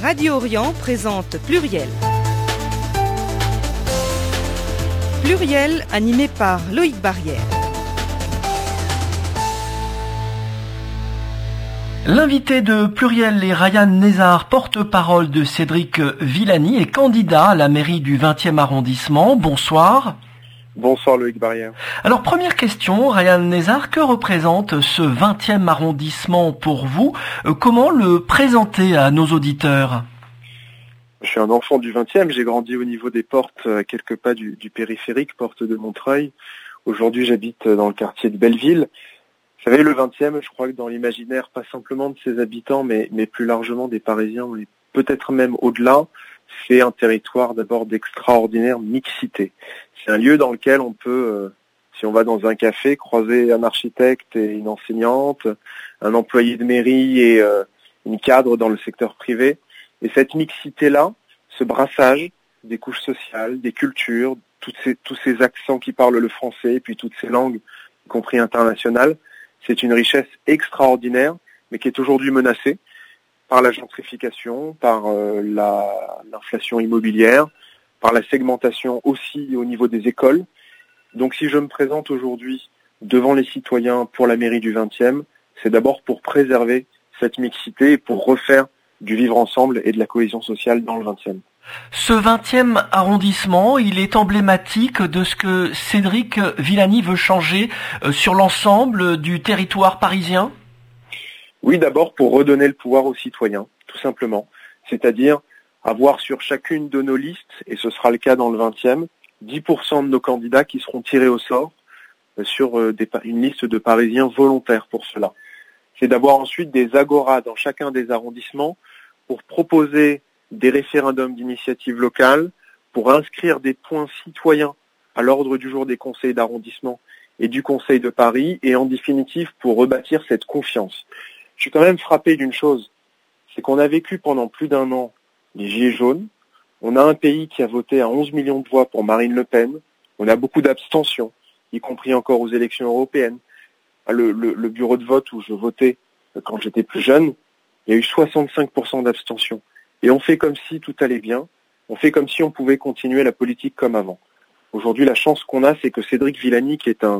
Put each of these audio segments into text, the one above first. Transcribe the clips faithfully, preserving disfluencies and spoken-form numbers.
Radio Orient présente Pluriel. Pluriel animé par Loïc Barrière. L'invité de Pluriel est Ryan Nezar, porte-parole de Cédric Villani et candidat à la mairie du vingtième arrondissement. Bonsoir. Bonsoir Loïc Barrière. Alors première question, Ryan Nezar, que représente ce vingtième arrondissement pour vous ? Comment le présenter à nos auditeurs ? Je suis un enfant du vingtième, j'ai grandi au niveau des portes, à quelques pas du, du périphérique, porte de Montreuil. Aujourd'hui j'habite dans le quartier de Belleville. Vous savez, le vingtième, je crois que dans l'imaginaire, pas simplement de ses habitants, mais, mais plus largement des Parisiens, et peut-être même au-delà, c'est un territoire d'abord d'extraordinaire mixité. C'est un lieu dans lequel on peut, euh, si on va dans un café, croiser un architecte et une enseignante, un employé de mairie et euh, une cadre dans le secteur privé. Et cette mixité-là, ce brassage des couches sociales, des cultures, toutes ces, tous ces accents qui parlent le français, et puis toutes ces langues, y compris internationales, c'est une richesse extraordinaire, mais qui est aujourd'hui menacée par la gentrification, par euh, la, l'inflation immobilière, par la segmentation aussi au niveau des écoles. Donc si je me présente aujourd'hui devant les citoyens pour la mairie du vingtième, c'est d'abord pour préserver cette mixité et pour refaire du vivre ensemble et de la cohésion sociale dans le vingtième. Ce vingtième arrondissement, il est emblématique de ce que Cédric Villani veut changer sur l'ensemble du territoire parisien ? Oui, d'abord pour redonner le pouvoir aux citoyens, tout simplement. C'est-à-dire avoir sur chacune de nos listes, et ce sera le cas dans le vingtième, dix pour cent de nos candidats qui seront tirés au sort sur des, une liste de Parisiens volontaires pour cela. C'est d'avoir ensuite des agoras dans chacun des arrondissements pour proposer des référendums d'initiative locale, pour inscrire des points citoyens à l'ordre du jour des conseils d'arrondissement et du Conseil de Paris, et en définitive pour rebâtir cette confiance. Je suis quand même frappé d'une chose, c'est qu'on a vécu pendant plus d'un an les Gilets jaunes, on a un pays qui a voté à onze millions de voix pour Marine Le Pen, on a beaucoup d'abstention, y compris encore aux élections européennes. Le, le, le bureau de vote où je votais quand j'étais plus jeune, il y a eu soixante-cinq pour cent d'abstention. Et on fait comme si tout allait bien, on fait comme si on pouvait continuer la politique comme avant. Aujourd'hui, la chance qu'on a, c'est que Cédric Villani, qui est un,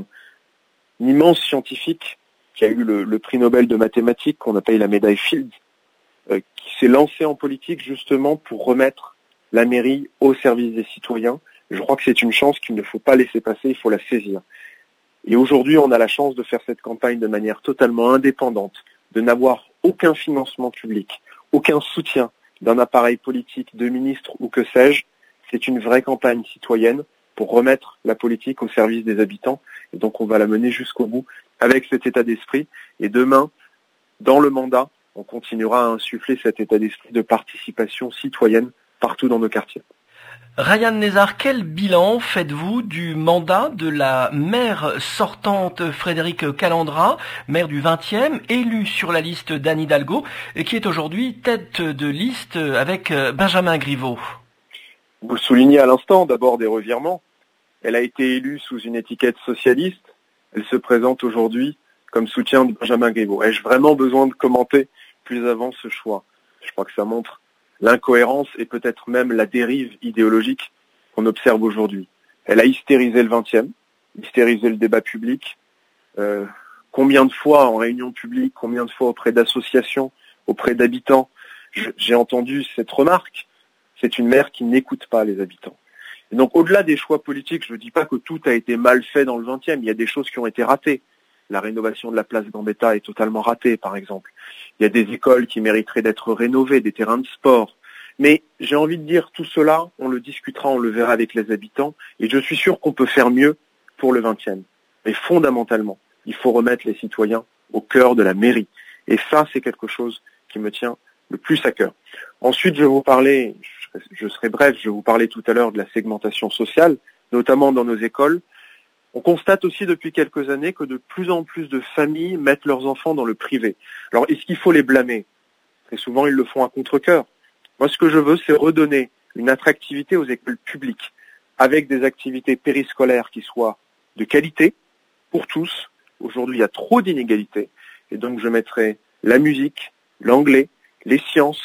un immense scientifique, qui a eu le, le prix Nobel de mathématiques, qu'on appelle la médaille Fields, euh, qui s'est lancé en politique justement pour remettre la mairie au service des citoyens. Je crois que c'est une chance qu'il ne faut pas laisser passer, il faut la saisir. Et aujourd'hui, on a la chance de faire cette campagne de manière totalement indépendante, de n'avoir aucun financement public, aucun soutien d'un appareil politique, de ministre ou que sais-je. C'est une vraie campagne citoyenne pour remettre la politique au service des habitants. Et donc on va la mener jusqu'au bout avec cet état d'esprit. Et demain, dans le mandat, on continuera à insuffler cet état d'esprit de participation citoyenne partout dans nos quartiers. Ryan Nezar, quel bilan faites-vous du mandat de la maire sortante Frédérique Calandra, maire du vingtième, élue sur la liste d'Anne Hidalgo, qui est aujourd'hui tête de liste avec Benjamin Griveaux ? Vous le soulignez à l'instant, d'abord des revirements. Elle a été élue sous une étiquette socialiste. Elle se présente aujourd'hui comme soutien de Benjamin Griveaux. Ai-je vraiment besoin de commenter plus avant ce choix ? Je crois que ça montre l'incohérence et peut-être même la dérive idéologique qu'on observe aujourd'hui. Elle a hystérisé le vingtième, hystérisé le débat public. Euh, combien de fois en réunion publique, combien de fois auprès d'associations, auprès d'habitants, j'ai entendu cette remarque. C'est une maire qui n'écoute pas les habitants. Et donc au-delà des choix politiques, je ne dis pas que tout a été mal fait dans le vingtième, il y a des choses qui ont été ratées. La rénovation de la place Gambetta est totalement ratée, par exemple. Il y a des écoles qui mériteraient d'être rénovées, des terrains de sport. Mais j'ai envie de dire, tout cela, on le discutera, on le verra avec les habitants, et je suis sûr qu'on peut faire mieux pour le vingtième. Mais fondamentalement, il faut remettre les citoyens au cœur de la mairie. Et ça, c'est quelque chose qui me tient le plus à cœur. Ensuite, je vais vous parler, je serai bref, je vais vous parler tout à l'heure de la segmentation sociale, notamment dans nos écoles. On constate aussi depuis quelques années que de plus en plus de familles mettent leurs enfants dans le privé. Alors, est-ce qu'il faut les blâmer ? Très souvent, ils le font à contre-cœur. Moi, ce que je veux, c'est redonner une attractivité aux écoles publiques, avec des activités périscolaires qui soient de qualité pour tous. Aujourd'hui, il y a trop d'inégalités, et donc je mettrai la musique, l'anglais, les sciences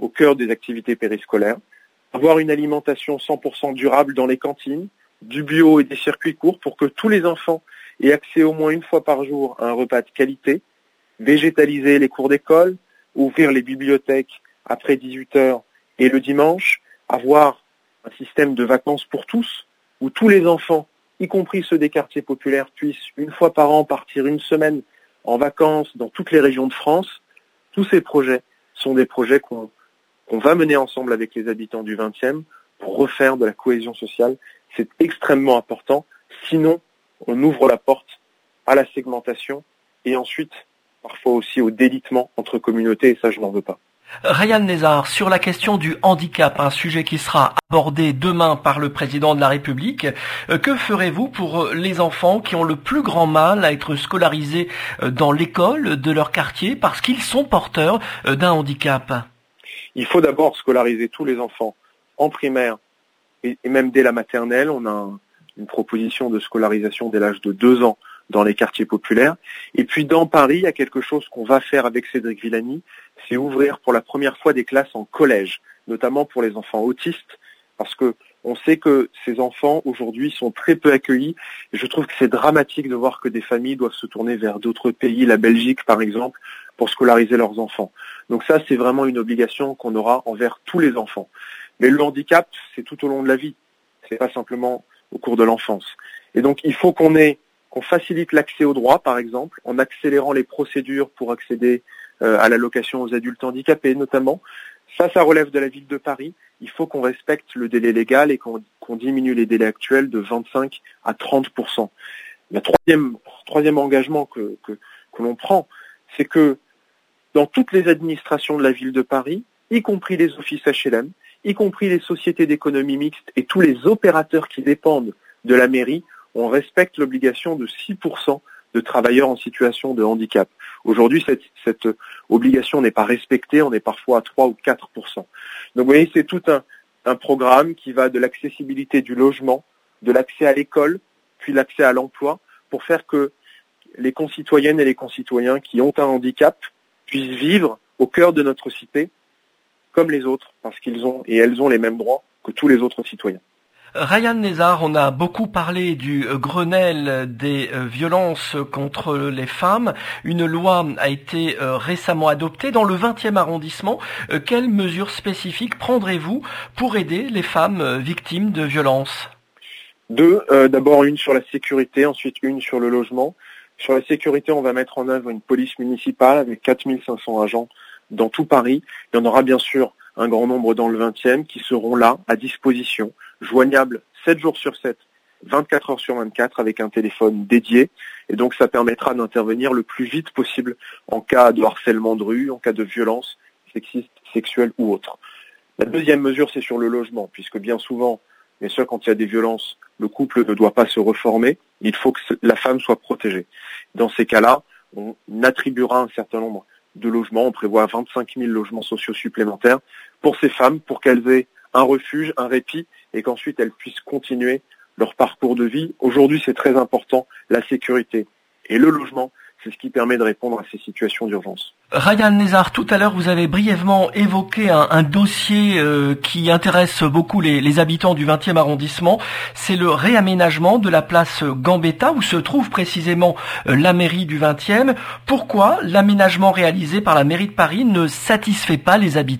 au cœur des activités périscolaires, avoir une alimentation cent pour cent durable dans les cantines, du bio et des circuits courts pour que tous les enfants aient accès au moins une fois par jour à un repas de qualité, végétaliser les cours d'école, ouvrir les bibliothèques après dix-huit heures et le dimanche, avoir un système de vacances pour tous, où tous les enfants, y compris ceux des quartiers populaires, puissent une fois par an partir une semaine en vacances dans toutes les régions de France. Tous ces projets sont des projets qu'on qu'on va mener ensemble avec les habitants du vingtième pour refaire de la cohésion sociale. C'est extrêmement important. Sinon, on ouvre la porte à la segmentation et ensuite, parfois aussi au délitement entre communautés, et ça, je n'en veux pas. Ryan Nezar, sur la question du handicap, un sujet qui sera abordé demain par le président de la République, que ferez-vous pour les enfants qui ont le plus grand mal à être scolarisés dans l'école de leur quartier parce qu'ils sont porteurs d'un handicap ? Il faut d'abord scolariser tous les enfants en primaire et même dès la maternelle. On a un, une proposition de scolarisation dès l'âge de deux ans dans les quartiers populaires. Et puis dans Paris, il y a quelque chose qu'on va faire avec Cédric Villani, c'est ouvrir pour la première fois des classes en collège, notamment pour les enfants autistes, parce que on sait que ces enfants aujourd'hui sont très peu accueillis. Et je trouve que c'est dramatique de voir que des familles doivent se tourner vers d'autres pays, la Belgique par exemple, pour scolariser leurs enfants. Donc ça, c'est vraiment une obligation qu'on aura envers tous les enfants. Mais le handicap, c'est tout au long de la vie. C'est pas simplement au cours de l'enfance. Et donc il faut qu'on ait qu'on facilite l'accès aux droits, par exemple, en accélérant les procédures pour accéder euh, à l'allocation aux adultes handicapés, notamment. Ça, ça relève de la ville de Paris. Il faut qu'on respecte le délai légal et qu'on, qu'on diminue les délais actuels de vingt-cinq à trente pour cent. Le troisième, troisième engagement que, que, que l'on prend, c'est que dans toutes les administrations de la ville de Paris, y compris les offices H L M, y compris les sociétés d'économie mixte et tous les opérateurs qui dépendent de la mairie, on respecte l'obligation de six pour cent de travailleurs en situation de handicap. Aujourd'hui, cette, cette obligation n'est pas respectée, on est parfois à trois ou quatre pour cent. Donc vous voyez, c'est tout un, un programme qui va de l'accessibilité du logement, de l'accès à l'école, puis l'accès à l'emploi, pour faire que les concitoyennes et les concitoyens qui ont un handicap puissent vivre au cœur de notre cité comme les autres, parce qu'ils ont et elles ont les mêmes droits que tous les autres citoyens. Ryan Nezar, on a beaucoup parlé du Grenelle des violences contre les femmes. Une loi a été récemment adoptée dans le vingtième arrondissement. Quelles mesures spécifiques prendrez-vous pour aider les femmes victimes de violences ? Deux, euh, d'abord une sur la sécurité, ensuite une sur le logement. Sur la sécurité, on va mettre en œuvre une police municipale avec quatre mille cinq cents agents dans tout Paris. Il y en aura bien sûr un grand nombre dans le vingtième qui seront là, à disposition, joignables sept jours sur sept, vingt-quatre heures sur vingt-quatre avec un téléphone dédié. Et donc ça permettra d'intervenir le plus vite possible en cas de harcèlement de rue, en cas de violence sexiste, sexuelle ou autre. La deuxième mesure, c'est sur le logement, puisque bien souvent, bien sûr, quand il y a des violences, le couple ne doit pas se reformer. Il faut que la femme soit protégée. Dans ces cas-là, on attribuera un certain nombre de logements. On prévoit vingt-cinq mille logements sociaux supplémentaires pour ces femmes, pour qu'elles aient un refuge, un répit, et qu'ensuite elles puissent continuer leur parcours de vie. Aujourd'hui, c'est très important, la sécurité et le logement, c'est ce qui permet de répondre à ces situations d'urgence. Ryan Nezar, tout à l'heure, vous avez brièvement évoqué un, un dossier euh, qui intéresse beaucoup les, les habitants du vingtième arrondissement. C'est le réaménagement de la place Gambetta, où se trouve précisément euh, la mairie du vingtième. Pourquoi l'aménagement réalisé par la mairie de Paris ne satisfait pas les habitants ?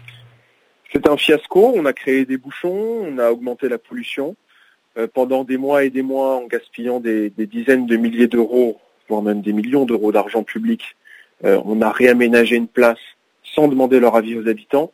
C'est un fiasco. On a créé des bouchons, on a augmenté la pollution euh, pendant des mois et des mois en gaspillant des, des dizaines de milliers d'euros, voire même des millions d'euros d'argent public. Euh, on a réaménagé une place sans demander leur avis aux habitants.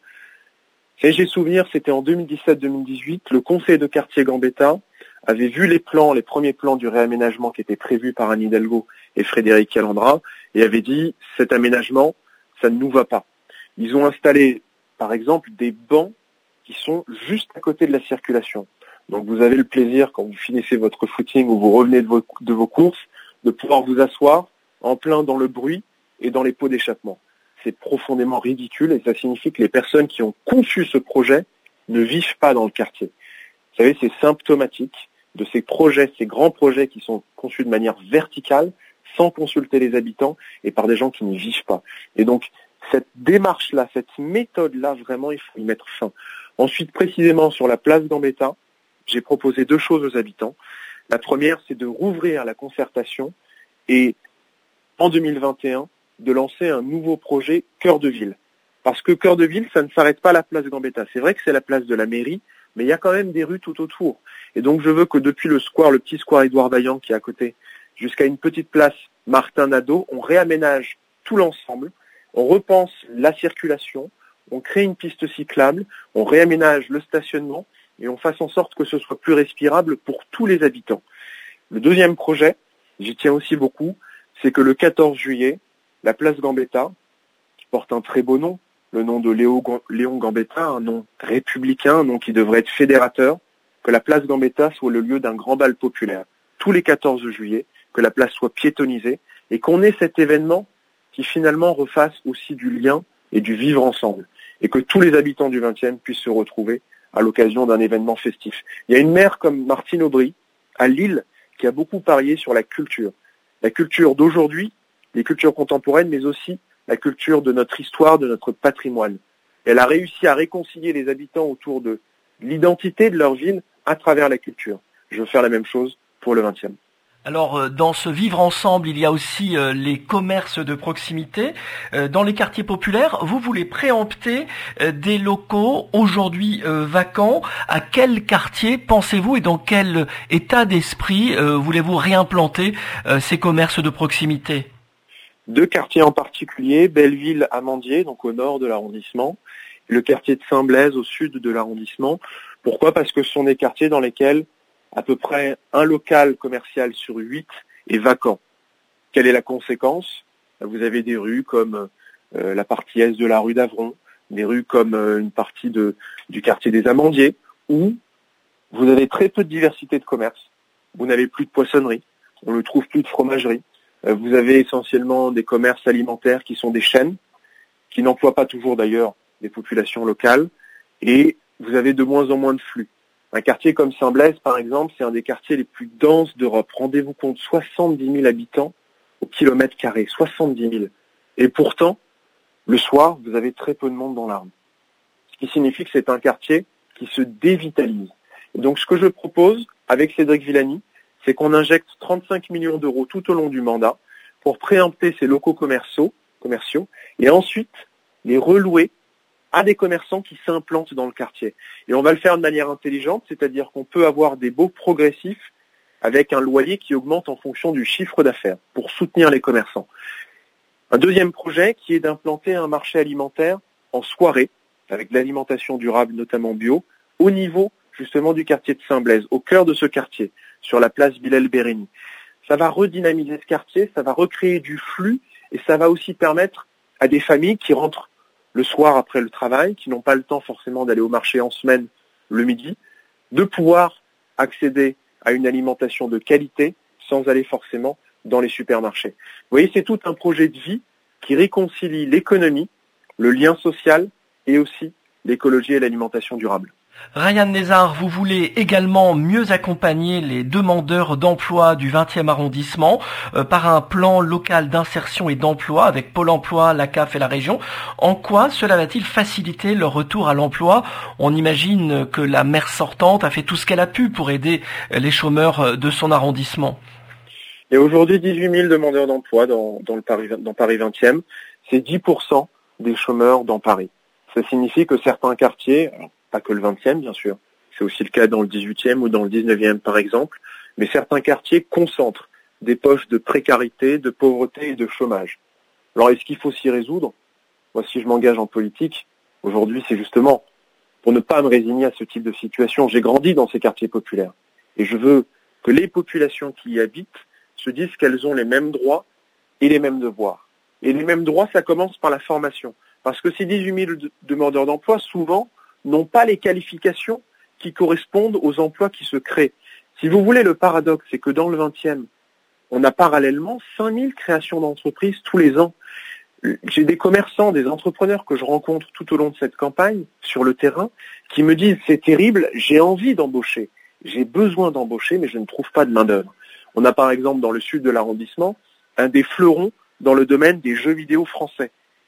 Et j'ai souvenir, c'était en deux mille dix-sept deux mille dix-huit, le conseil de quartier Gambetta avait vu les plans, les premiers plans du réaménagement qui étaient prévus par Anne Hidalgo et Frédéric Calandra, et avait dit, cet aménagement, ça ne nous va pas. Ils ont installé, par exemple, des bancs qui sont juste à côté de la circulation. Donc vous avez le plaisir, quand vous finissez votre footing ou vous revenez de vos, de vos courses, de pouvoir vous asseoir en plein dans le bruit et dans les pots d'échappement. C'est profondément ridicule et ça signifie que les personnes qui ont conçu ce projet ne vivent pas dans le quartier. Vous savez, c'est symptomatique de ces projets, ces grands projets qui sont conçus de manière verticale, sans consulter les habitants et par des gens qui n'y vivent pas. Et donc, cette démarche-là, cette méthode-là, vraiment, il faut y mettre fin. Ensuite, précisément sur la place Gambetta, j'ai proposé deux choses aux habitants. La première, c'est de rouvrir la concertation et, en deux mille vingt et un, de lancer un nouveau projet Cœur de Ville. Parce que Cœur de Ville, ça ne s'arrête pas à la place Gambetta. C'est vrai que c'est la place de la mairie, mais il y a quand même des rues tout autour. Et donc, je veux que depuis le square, le petit square Édouard Vaillant qui est à côté, jusqu'à une petite place Martin Nadeau, on réaménage tout l'ensemble, on repense la circulation, on crée une piste cyclable, on réaménage le stationnement et on fasse en sorte que ce soit plus respirable pour tous les habitants. Le deuxième projet, j'y tiens aussi beaucoup, c'est que le quatorze juillet, la place Gambetta, qui porte un très beau nom, le nom de Léo, Léon Gambetta, un nom républicain, un nom qui devrait être fédérateur, que la place Gambetta soit le lieu d'un grand bal populaire. Tous les quatorze juillet, que la place soit piétonnisée et qu'on ait cet événement qui finalement refasse aussi du lien et du vivre ensemble. Et que tous les habitants du vingtième puissent se retrouver à l'occasion d'un événement festif. Il y a une maire comme Martine Aubry, à Lille, qui a beaucoup parié sur la culture. La culture d'aujourd'hui, les cultures contemporaines, mais aussi la culture de notre histoire, de notre patrimoine. Elle a réussi à réconcilier les habitants autour de l'identité de leur ville à travers la culture. Je veux faire la même chose pour le vingtième. Alors, dans ce vivre ensemble, il y a aussi euh, les commerces de proximité. Euh, dans les quartiers populaires, vous voulez préempter euh, des locaux aujourd'hui euh, vacants. À quel quartier pensez-vous et dans quel état d'esprit euh, voulez-vous réimplanter euh, ces commerces de proximité ? Deux quartiers en particulier, Belleville-Amandier, donc au nord de l'arrondissement, et le quartier de Saint-Blaise au sud de l'arrondissement. Pourquoi ? Parce que ce sont des quartiers dans lesquels à peu près un local commercial sur huit est vacant. Quelle est la conséquence ? Vous avez des rues comme euh, la partie est de la rue d'Avron, des rues comme euh, une partie de, du quartier des Amandiers, où vous avez très peu de diversité de commerce. Vous n'avez plus de poissonnerie, on ne trouve plus de fromagerie. Euh, vous avez essentiellement des commerces alimentaires qui sont des chaînes, qui n'emploient pas toujours d'ailleurs des populations locales, et vous avez de moins en moins de flux. Un quartier comme Saint-Blaise, par exemple, c'est un des quartiers les plus denses d'Europe. Rendez-vous compte, soixante-dix mille habitants au kilomètre carré, soixante-dix mille. Et pourtant, le soir, vous avez très peu de monde dans la rue. Ce qui signifie que c'est un quartier qui se dévitalise. Et donc, ce que je propose, avec Cédric Villani, c'est qu'on injecte trente-cinq millions d'euros tout au long du mandat pour préempter ces locaux commerciaux, commerciaux et ensuite les relouer à des commerçants qui s'implantent dans le quartier. Et on va le faire de manière intelligente, c'est-à-dire qu'on peut avoir des baux progressifs avec un loyer qui augmente en fonction du chiffre d'affaires pour soutenir les commerçants. Un deuxième projet qui est d'implanter un marché alimentaire en soirée, avec de l'alimentation durable, notamment bio, au niveau justement du quartier de Saint-Blaise, au cœur de ce quartier, sur la place Villèle-Bérény. Ça va redynamiser ce quartier, ça va recréer du flux et ça va aussi permettre à des familles qui rentrent le soir après le travail, qui n'ont pas le temps forcément d'aller au marché en semaine le midi, de pouvoir accéder à une alimentation de qualité sans aller forcément dans les supermarchés. Vous voyez, c'est tout un projet de vie qui réconcilie l'économie, le lien social et aussi l'écologie et l'alimentation durable. Ryan Nézard, vous voulez également mieux accompagner les demandeurs d'emploi du vingtième arrondissement euh, par un plan local d'insertion et d'emploi avec Pôle emploi, la C A F et la région. En quoi cela va-t-il faciliter leur retour à l'emploi ? On imagine que la maire sortante a fait tout ce qu'elle a pu pour aider les chômeurs de son arrondissement. Il y a aujourd'hui dix-huit mille demandeurs d'emploi dans, dans, le Paris, dans Paris vingtième. C'est dix pour cent des chômeurs dans Paris. Ça signifie que certains quartiers, alors pas que le vingtième bien sûr, c'est aussi le cas dans le dix-huitième ou dans le dix-neuvième par exemple, mais certains quartiers concentrent des poches de précarité, de pauvreté et de chômage. Alors est-ce qu'il faut s'y résoudre ? Moi, si je m'engage en politique, aujourd'hui c'est justement pour ne pas me résigner à ce type de situation. J'ai grandi dans ces quartiers populaires et je veux que les populations qui y habitent se disent qu'elles ont les mêmes droits et les mêmes devoirs. Et les mêmes droits, ça commence par la formation. Parce que ces dix-huit mille demandeurs d'emploi, souvent, n'ont pas les qualifications qui correspondent aux emplois qui se créent. Si vous voulez, le paradoxe, c'est que dans le vingtième, on a parallèlement cinq mille créations d'entreprises tous les ans. J'ai des commerçants, des entrepreneurs que je rencontre tout au long de cette campagne, sur le terrain, qui me disent « c'est terrible, j'ai envie d'embaucher, j'ai besoin d'embaucher, mais je ne trouve pas de main-d'œuvre ». On a par exemple dans le sud de l'arrondissement un des fleurons dans le domaine des jeux vidéo français.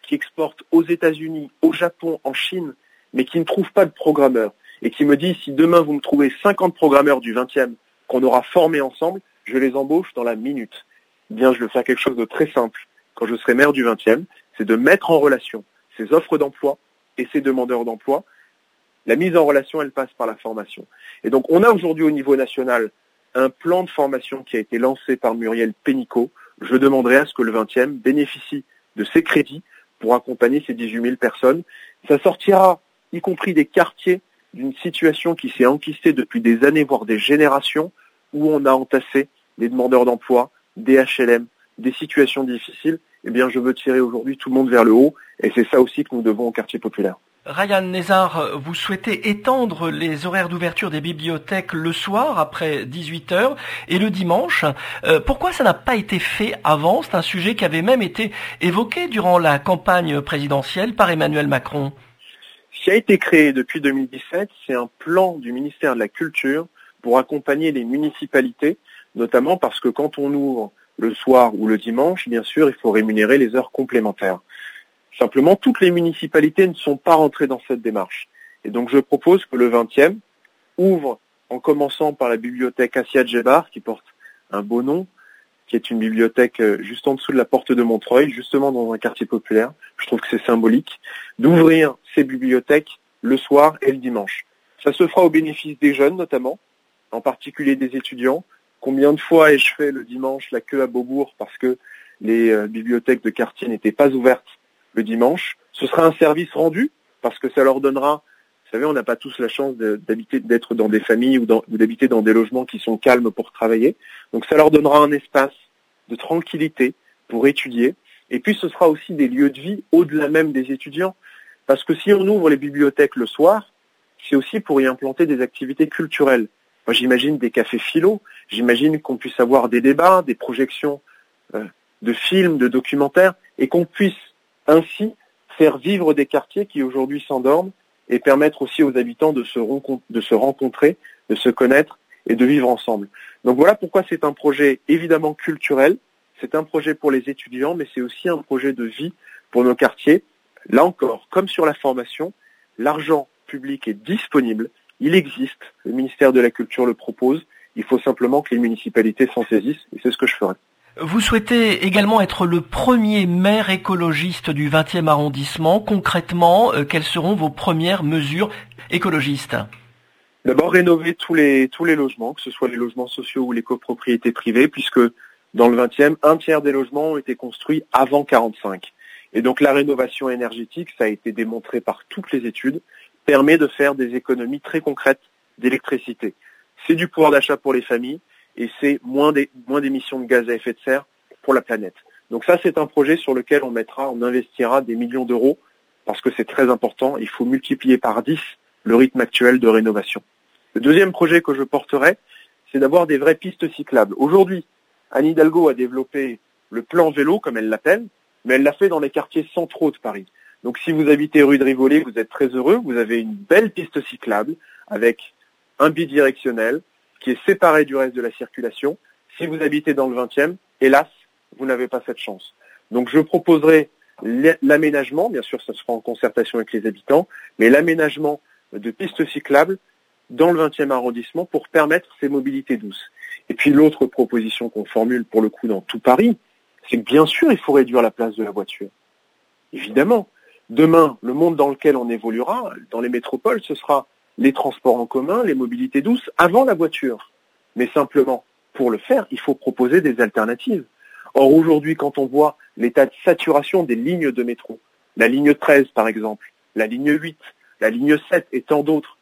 qui exporte aux États-Unis, au Japon, en Chine, mais qui ne trouve pas de programmeurs, et qui me dit, si demain vous me trouvez cinquante programmeurs du vingtième qu'on aura formés ensemble, je les embauche dans la minute. Eh bien, je vais faire quelque chose de très simple. Quand je serai maire du vingtième, c'est de mettre en relation ces offres d'emploi et ces demandeurs d'emploi. La mise en relation, elle passe par la formation. Et donc, on a aujourd'hui au niveau national un plan de formation qui a été lancé par Muriel Pénicaud. Je demanderai à ce que le vingtième bénéficie de ces crédits pour accompagner ces dix-huit mille personnes. Ça sortira, y compris des quartiers, d'une situation qui s'est enquistée depuis des années, voire des générations, où on a entassé des demandeurs d'emploi, des H L M, des situations difficiles. Eh bien, je veux tirer aujourd'hui tout le monde vers le haut, et c'est ça aussi que nous devons au quartier populaire. Ryan Nézard, vous souhaitez étendre les horaires d'ouverture des bibliothèques le soir après dix-huit heures et le dimanche. Euh, pourquoi ça n'a pas été fait avant? C'est un sujet qui avait même été évoqué durant la campagne présidentielle par Emmanuel Macron. Ce qui a été créé depuis deux mille dix-sept, c'est un plan du ministère de la Culture pour accompagner les municipalités, notamment parce que quand on ouvre le soir ou le dimanche, bien sûr, il faut rémunérer les heures complémentaires. Simplement, toutes les municipalités ne sont pas rentrées dans cette démarche. Et donc, je propose que le vingtième ouvre, en commençant par la bibliothèque Assia Djebar, qui porte un beau nom, qui est une bibliothèque juste en dessous de la porte de Montreuil, justement dans un quartier populaire. Je trouve que c'est symbolique d'ouvrir ces bibliothèques le soir et le dimanche. Ça se fera au bénéfice des jeunes, notamment, en particulier des étudiants. Combien de fois ai-je fait le dimanche la queue à Beaubourg parce que les euh, bibliothèques de quartier n'étaient pas ouvertes le dimanche? Ce sera un service rendu parce que ça leur donnera, vous savez, on n'a pas tous la chance de, d'habiter, d'être dans des familles ou, dans, ou d'habiter dans des logements qui sont calmes pour travailler. Donc ça leur donnera un espace de tranquillité pour étudier. Et puis ce sera aussi des lieux de vie au-delà même des étudiants. Parce que si on ouvre les bibliothèques le soir, c'est aussi pour y implanter des activités culturelles. Moi j'imagine des cafés philo, j'imagine qu'on puisse avoir des débats, des projections euh, de films, de documentaires, et qu'on puisse ainsi faire vivre des quartiers qui aujourd'hui s'endorment et permettre aussi aux habitants de se, de se rencontrer, de se connaître et de vivre ensemble. Donc voilà pourquoi c'est un projet évidemment culturel, c'est un projet pour les étudiants, mais c'est aussi un projet de vie pour nos quartiers. Là encore, comme sur la formation, l'argent public est disponible, il existe, le ministère de la Culture le propose, il faut simplement que les municipalités s'en saisissent et c'est ce que je ferai. Vous souhaitez également être le premier maire écologiste du vingtième arrondissement. Concrètement, euh, quelles seront vos premières mesures écologistes? D'abord, rénover tous les, tous les logements, que ce soit les logements sociaux ou les copropriétés privées, puisque dans le vingtième, un tiers des logements ont été construits avant quarante-cinq. Et donc la rénovation énergétique, ça a été démontré par toutes les études, permet de faire des économies très concrètes d'électricité. C'est du pouvoir d'achat pour les familles, et c'est moins des, moins d'émissions de gaz à effet de serre pour la planète. Donc ça, c'est un projet sur lequel on mettra, on investira des millions d'euros parce que c'est très important. Il faut multiplier par dix le rythme actuel de rénovation. Le deuxième projet que je porterai, c'est d'avoir des vraies pistes cyclables. Aujourd'hui, Anne Hidalgo a développé le plan vélo, comme elle l'appelle, mais elle l'a fait dans les quartiers centraux de Paris. Donc si vous habitez rue de Rivoli, vous êtes très heureux, vous avez une belle piste cyclable avec un bidirectionnel, qui est séparé du reste de la circulation. Si vous habitez dans le vingtième, hélas, vous n'avez pas cette chance. Donc je proposerai l'aménagement, bien sûr ça se fera en concertation avec les habitants, mais l'aménagement de pistes cyclables dans le vingtième arrondissement pour permettre ces mobilités douces. Et puis l'autre proposition qu'on formule pour le coup dans tout Paris, c'est que bien sûr il faut réduire la place de la voiture. Évidemment, demain, le monde dans lequel on évoluera, dans les métropoles, ce sera les transports en commun, les mobilités douces, avant la voiture. Mais simplement, pour le faire, il faut proposer des alternatives. Or, aujourd'hui, quand on voit l'état de saturation des lignes de métro, la ligne treize par exemple, la ligne huit, la ligne sept et tant d'autres,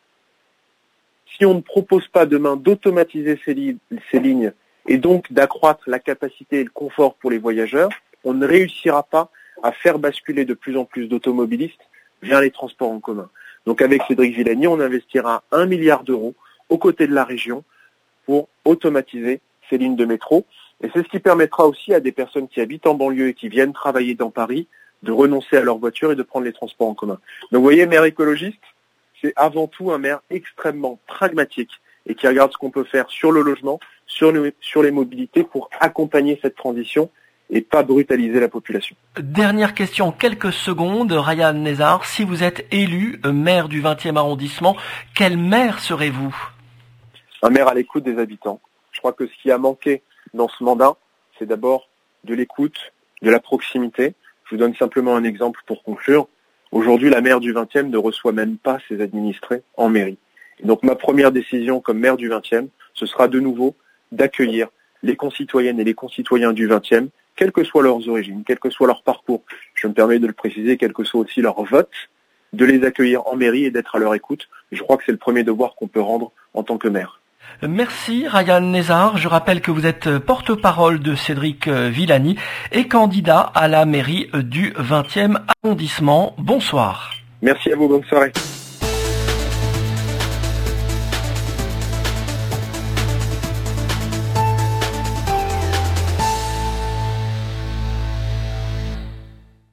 si on ne propose pas demain d'automatiser ces, li- ces lignes et donc d'accroître la capacité et le confort pour les voyageurs, on ne réussira pas à faire basculer de plus en plus d'automobilistes vers les transports en commun. Donc avec Cédric Villani, on investira un milliard d'euros aux côtés de la région pour automatiser ces lignes de métro. Et c'est ce qui permettra aussi à des personnes qui habitent en banlieue et qui viennent travailler dans Paris de renoncer à leur voiture et de prendre les transports en commun. Donc vous voyez, maire écologiste, c'est avant tout un maire extrêmement pragmatique et qui regarde ce qu'on peut faire sur le logement, sur, le, sur les mobilités pour accompagner cette transition et pas brutaliser la population. Dernière question, quelques secondes, Ryan Nezar, si vous êtes élu maire du vingtième arrondissement, quel maire serez-vous? Un maire à l'écoute des habitants. Je crois que ce qui a manqué dans ce mandat, c'est d'abord de l'écoute, de la proximité. Je vous donne simplement un exemple pour conclure. Aujourd'hui, la maire du vingtième ne reçoit même pas ses administrés en mairie. Et donc ma première décision comme maire du vingtième, ce sera de nouveau d'accueillir les concitoyennes et les concitoyens du vingtième, quelles que soient leurs origines, quel que soit leur parcours, je me permets de le préciser, quel que soit aussi leur vote, de les accueillir en mairie et d'être à leur écoute. Je crois que c'est le premier devoir qu'on peut rendre en tant que maire. Merci Ryan Nezar. Je rappelle que vous êtes porte-parole de Cédric Villani et candidat à la mairie du vingtième arrondissement. Bonsoir. Merci à vous, bonne soirée.